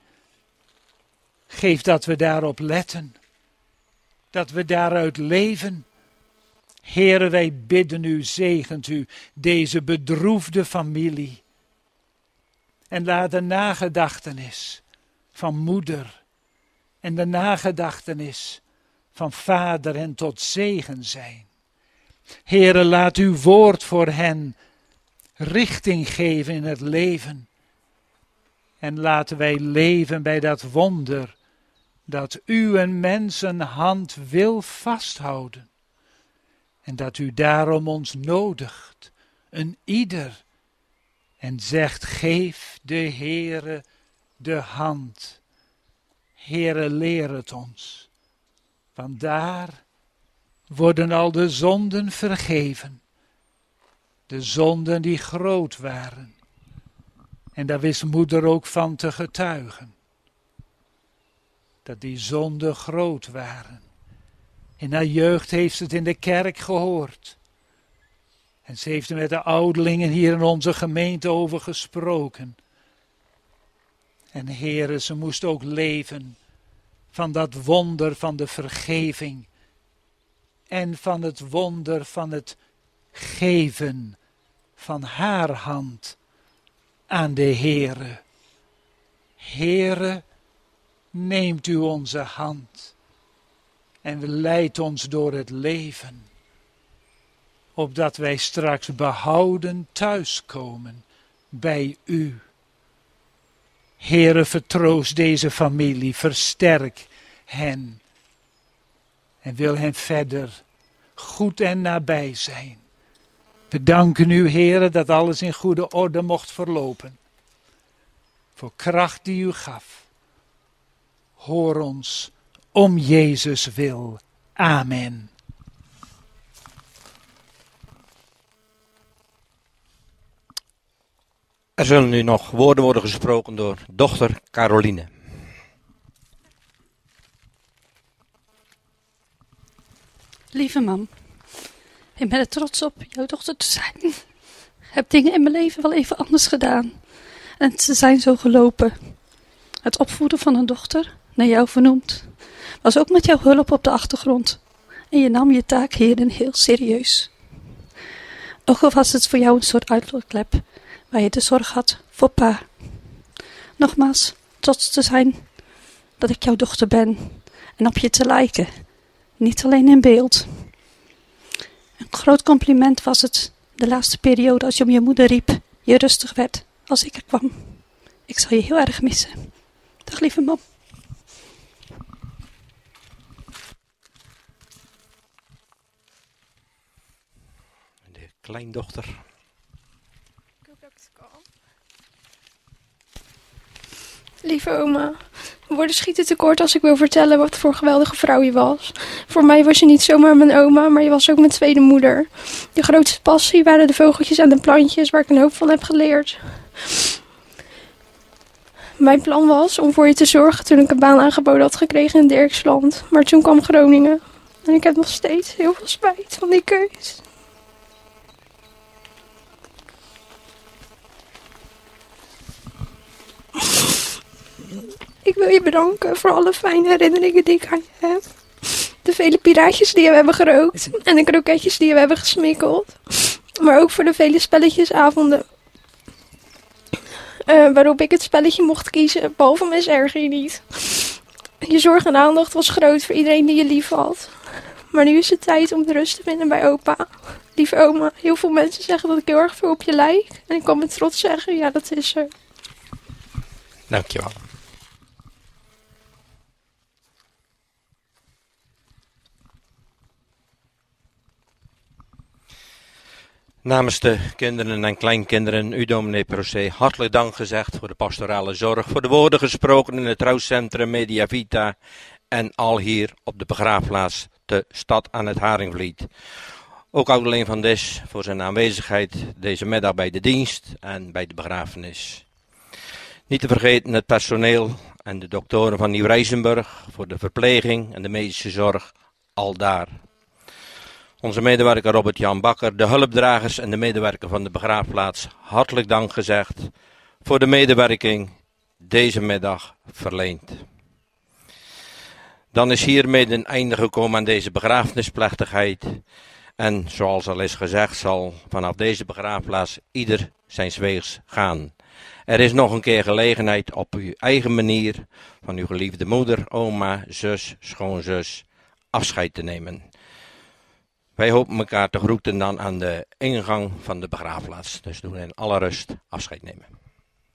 Geef dat we daarop letten, dat we daaruit leven. Heere, wij bidden u, zegent u deze bedroefde familie. En laat de nagedachtenis van moeder en de nagedachtenis van vader hen tot zegen zijn. Heere, laat uw woord voor hen richting geven in het leven. En laten wij leven bij dat wonder dat u een mensenhand wil vasthouden. En dat u daarom ons nodigt, een ieder, en zegt, geef de Heere de hand. Heere, leer het ons, want daar worden al de zonden vergeven. De zonden die groot waren. En daar wist moeder ook van te getuigen. Dat die zonden groot waren. In haar jeugd heeft ze het in de kerk gehoord. En ze heeft er met de ouderlingen hier in onze gemeente over gesproken. En Heere, ze moest ook leven van dat wonder van de vergeving. En van het wonder van het geven van haar hand aan de Heere. Heere, neemt u onze hand en leidt ons door het leven, opdat wij straks behouden thuiskomen bij u. Heere, vertroost deze familie, versterk hen en wil hen verder goed en nabij zijn. We danken u, Heere, dat alles in goede orde mocht verlopen. Voor kracht die u gaf. Hoor ons om Jezus wil. Amen. Er zullen nu nog woorden worden gesproken door dochter Caroline. Lieve mam, ik ben er trots op jouw dochter te zijn. Ik heb dingen in mijn leven wel even anders gedaan. En ze zijn zo gelopen. Het opvoeden van een dochter, naar jou vernoemd, was ook met jouw hulp op de achtergrond. En je nam je taak hierin heel serieus. Ook al was het voor jou een soort uitlaatklep, waar je de zorg had voor pa. Nogmaals, trots te zijn dat ik jouw dochter ben en op je te lijken. Niet alleen in beeld. Een groot compliment was het de laatste periode als je om je moeder riep, je rustig werd als ik er kwam. Ik zal je heel erg missen. Dag lieve mam. De kleindochter. Ik hoop dat ik het kan. Lieve oma, woorden schieten tekort als ik wil vertellen wat voor geweldige vrouw je was. Voor mij was je niet zomaar mijn oma, maar je was ook mijn tweede moeder. Je grootste passie waren de vogeltjes en de plantjes waar ik een hoop van heb geleerd. Mijn plan was om voor je te zorgen toen ik een baan aangeboden had gekregen in Dirksland. Maar toen kwam Groningen. En ik heb nog steeds heel veel spijt van die keus. Ik wil je bedanken voor alle fijne herinneringen die ik aan je heb. De vele piraatjes die we hebben gerookt. En de kroketjes die we hebben gesmikkeld. Maar ook voor de vele spelletjesavonden. Uh, waarop ik het spelletje mocht kiezen, behalve mijn erger niet. Je zorg en aandacht was groot voor iedereen die je lief had. Maar nu is het tijd om de rust te vinden bij opa. Lieve oma, heel veel mensen zeggen dat ik heel erg veel op je lijk. En ik kan met trots zeggen, ja, dat is zo. Dankjewel. Namens de kinderen en kleinkinderen, u dominee Procé, hartelijk dank gezegd voor de pastorale zorg, voor de woorden gesproken in het trouwcentrum Media Vita en al hier op de begraafplaats, de stad aan het Haringvliet. Ook Ouderleen van Dis voor zijn aanwezigheid deze middag bij de dienst en bij de begrafenis. Niet te vergeten het personeel en de doktoren van Nieuw-Rijzenburg voor de verpleging en de medische zorg al daar. Onze medewerker Robert-Jan Bakker, de hulpdragers en de medewerker van de begraafplaats, hartelijk dank gezegd voor de medewerking deze middag verleend. Dan is hiermee een einde gekomen aan deze begrafenisplechtigheid. En zoals al is gezegd, zal vanaf deze begraafplaats ieder zijn weegs gaan. Er is nog een keer gelegenheid op uw eigen manier van uw geliefde moeder, oma, zus, schoonzus afscheid te nemen. Wij hopen elkaar te groeten dan aan de ingang van de begraafplaats. Dus doen we in alle rust afscheid nemen.